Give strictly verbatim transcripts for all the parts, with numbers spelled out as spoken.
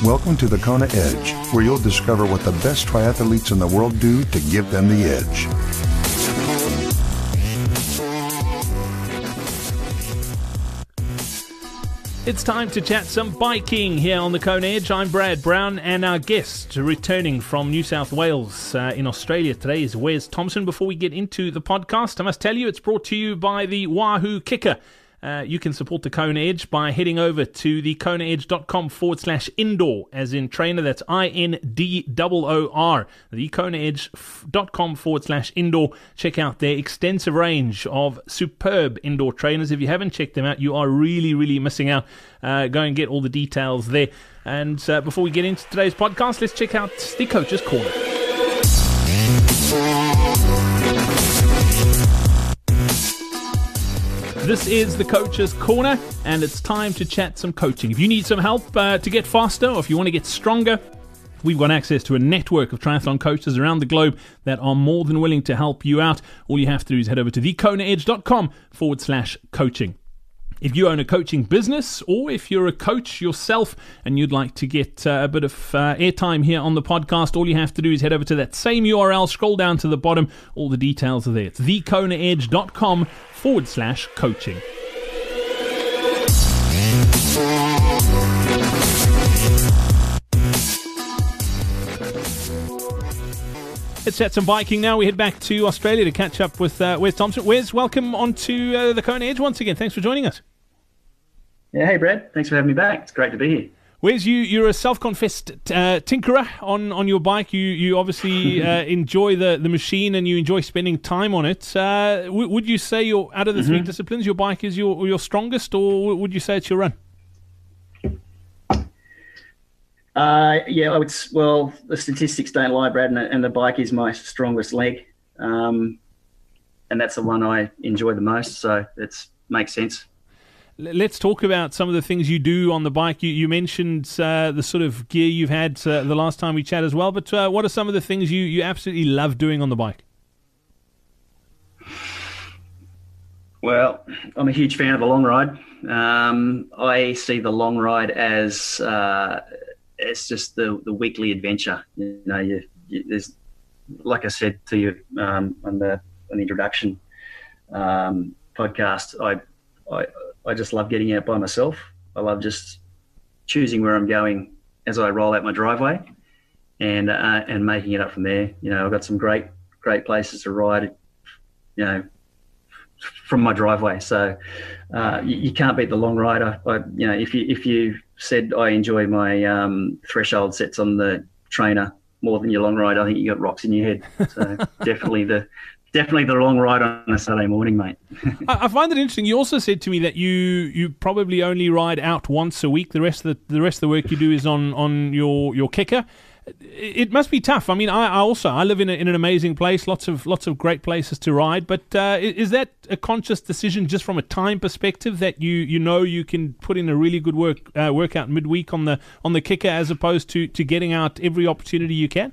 Welcome to the Kona Edge, where you'll discover what the best triathletes in the world do to give them the edge. It's time to chat some biking here on the Kona Edge. I'm Brad Brown, and our guest returning from New South Wales uh, in Australia today is Wes Thompson. Before we get into the podcast, I must tell you it's brought to you by the Wahoo Kicker. Uh, you can support the Kona Edge by heading over to the konaedge.com forward slash indoor, as in trainer, that's I N D O O R, the konaedge.com forward slash indoor. Check out their extensive range of superb indoor trainers. If you haven't checked them out, you are really, really missing out. Uh, go and get all the details there. And uh, before we get into today's podcast, let's check out the Coach's Corner. This is the Coach's Corner, and it's time to chat some coaching. If you need some help uh, to get faster, or if you want to get stronger, we've got access to a network of triathlon coaches around the globe that are more than willing to help you out. All you have to do is head over to thekonaedge.com forward slash coaching. If you own a coaching business, or if you're a coach yourself and you'd like to get uh, a bit of uh, airtime here on the podcast, all you have to do is head over to that same U R L, scroll down to the bottom, all the details are there. It's thekonaedge.com forward slash coaching. Let's chat some biking now. We head back to Australia to catch up with uh, Wes Thompson. Wes, welcome onto uh, the Kona Edge once again. Thanks for joining us. Yeah, hey Brad. Thanks for having me back. It's great to be here. Wes, you, you're a self-confessed uh, tinkerer on, on your bike. You you obviously uh, enjoy the, the machine and you enjoy spending time on it. Uh, w- would you say you're out of the mm-hmm. three disciplines, your bike is your your strongest, or would you say it's your run? Uh, yeah, I would. Well, the statistics don't lie, Brad, and the, and the bike is my strongest leg, um, and that's the one I enjoy the most. So it makes sense. Let's talk about some of the things you do on the bike. You, you mentioned uh, the sort of gear you've had uh, the last time we chat as well, but uh, what are some of the things you, you absolutely love doing on the bike? Well, I'm a huge fan of the long ride. Um, I see the long ride as uh, it's just the, the weekly adventure. You know, you, you, there's, like I said to you um, on the on the introduction um, podcast, I, I I just love getting out by myself. I love just choosing where I'm going as I roll out my driveway, and uh, and making it up from there. You know, I've got some great great places to ride, you know, from my driveway. So uh, you, you can't beat the long ride. I, I, you know, if you if you said I enjoy my um, threshold sets on the trainer more than your long ride, I think you got rocks in your head. So definitely the definitely the long ride on a Saturday morning, mate. I, I find it interesting. You also said to me that you you probably only ride out once a week. The rest of the the rest of the work you do is on on your your kicker. It must be tough. I mean, I, I also I live in a, in an amazing place, lots of lots of great places to ride. But uh, is that a conscious decision, just from a time perspective, that you, you know you can put in a really good work uh, workout midweek on the on the kicker, as opposed to, to getting out every opportunity you can?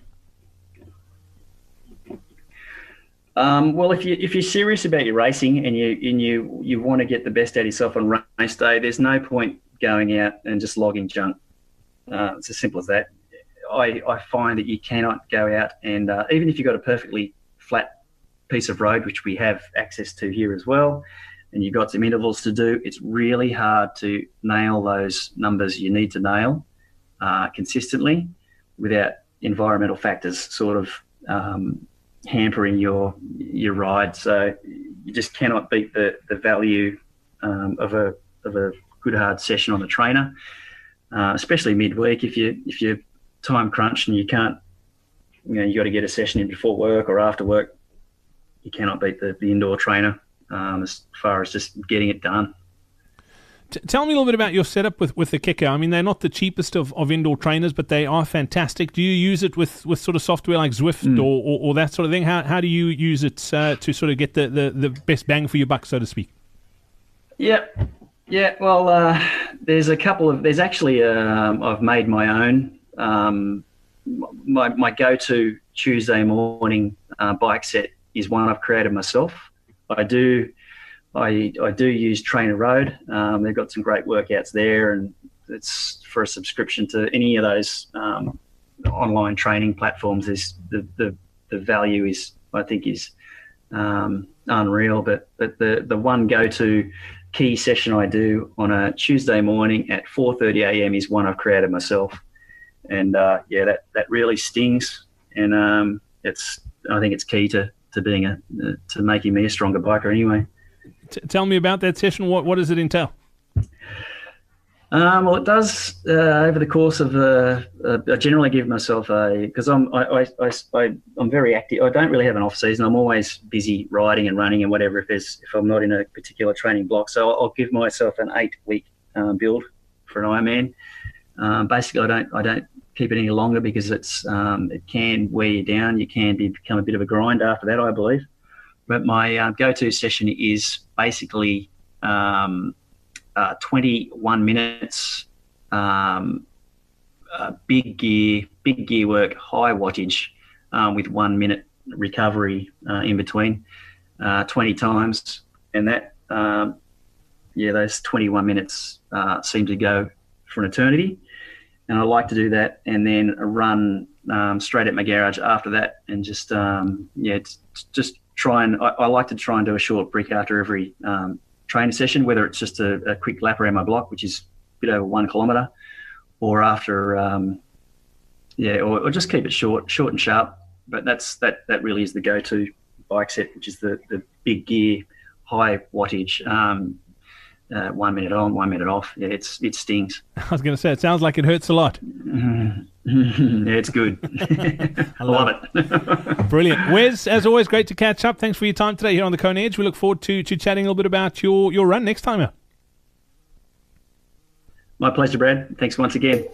Um, well, if you if you're serious about your racing and you and you you want to get the best out of yourself on race day, there's no point going out and just logging junk. Uh, it's as simple as that. I, I find that you cannot go out and uh, even if you've got a perfectly flat piece of road, which we have access to here as well, and you've got some intervals to do, it's really hard to nail those numbers you need to nail uh, consistently without environmental factors sort of um, hampering your your ride. So you just cannot beat the the value um, of a of a good hard session on the trainer, uh, especially midweek if you if you time crunch and you can't, you know, you got to get a session in before work or after work. You cannot beat the, the indoor trainer um, as far as just getting it done. T- tell me a little bit about your setup with, with the kicker. I mean, they're not the cheapest of, of indoor trainers, but they are fantastic. Do you use it with, with sort of software like Zwift mm. or, or, or that sort of thing? How how do you use it uh, to sort of get the, the, the best bang for your buck, so to speak? Yeah, yeah. Well, uh, there's a couple of. There's actually um, I've made my own. Um, my my go-to Tuesday morning uh, bike set is one I've created myself. I do I I do use Trainer Road. Um, they've got some great workouts there, and it's for a subscription to any of those um, online training platforms. Is the, the the value is I think is um, unreal. But but the the one go to key session I do on a Tuesday morning at four thirty a.m. is one I've created myself, and uh, yeah, that that really stings, and um, it's I think it's key to to being a to making me a stronger biker anyway. T- tell me about that session. What what does it entail? Um, well, it does uh, over the course of uh, uh, I generally give myself a because I'm I, I, I, I I'm very active. I don't really have an off season. I'm always busy riding and running and whatever. If there's if I'm not in a particular training block, so I'll, I'll give myself an eight week um, build for an Ironman. Um, basically, I don't I don't keep it any longer because it's um, it can wear you down. You can be, become a bit of a grind after that, I believe. But my uh, go-to session is basically. Um, Uh, twenty-one minutes, um, uh, big gear, big gear work, high wattage, um, with one minute recovery uh, in between, uh, twenty times, and that, um, yeah, those twenty-one minutes uh, seem to go for an eternity, and I like to do that, and then run um, straight at my garage after that, and just um, yeah, just try and I, I like to try and do a short brick after every. Um, training session, whether it's just a, a quick lap around my block, which is a bit over one kilometre, or after, um, yeah, or, or just keep it short, short and sharp. But that's that. That really is the go-to bike set, which is the the big gear, high wattage, um, uh, one minute on, one minute off. Yeah, it's it stings. I was going to say, it sounds like it hurts a lot. Yeah, it's good. I love it. Brilliant. Wes, as always, great to catch up. Thanks for your time today here on the Kona Edge. We look forward to, to chatting a little bit about your, your run next time out. My pleasure, Brad. Thanks once again.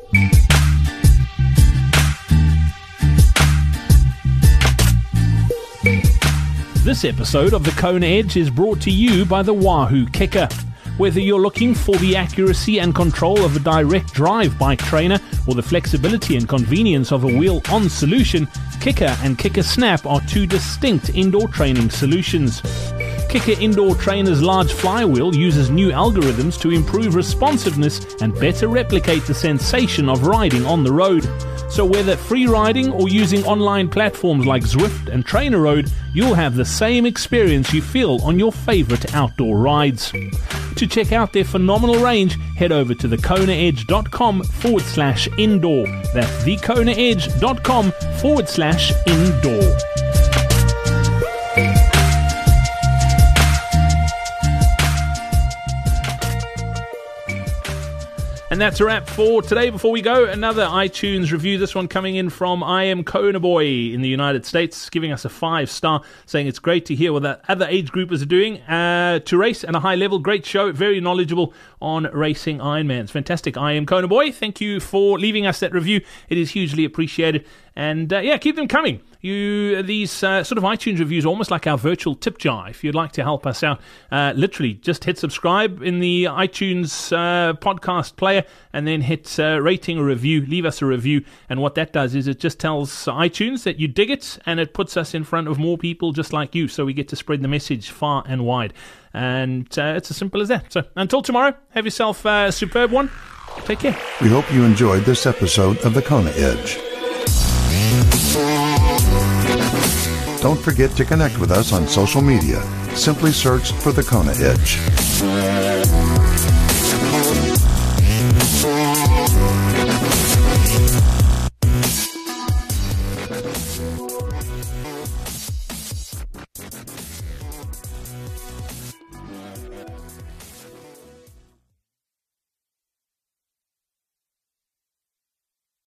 This episode of the Kona Edge is brought to you by the Wahoo Kicker. Whether you're looking for the accuracy and control of a direct drive bike trainer or the flexibility and convenience of a wheel-on solution, Kicker and Kicker Snap are two distinct indoor training solutions. Kicker Indoor Trainer's large flywheel uses new algorithms to improve responsiveness and better replicate the sensation of riding on the road. So whether free riding or using online platforms like Zwift and TrainerRoad, you'll have the same experience you feel on your favorite outdoor rides. To check out their phenomenal range, head over to thekonaedge.com forward slash indoor. That's thekonaedge.com forward slash indoor. And that's a wrap for today. Before we go, another iTunes review. This one coming in from I Am Kona Boy in the United States, giving us a five star, saying it's great to hear what the other age groupers are doing uh, to race at a high level. Great show, very knowledgeable on racing Ironmans. Fantastic. I Am Kona Boy. Thank you for leaving us that review. It is hugely appreciated. And uh, yeah, keep them coming. You these uh, sort of iTunes reviews are almost like our virtual tip jar. If you'd like to help us out, uh, literally just hit subscribe in the iTunes uh, podcast player, and then hit uh, rating or review. Leave us a review, and what that does is it just tells iTunes that you dig it, and it puts us in front of more people just like you, so we get to spread the message far and wide. And uh, it's as simple as that. So until tomorrow, have yourself a superb one. Take care. We hope you enjoyed this episode of the Kona Edge. Don't forget to connect with us on social media. Simply search for the Kona Edge.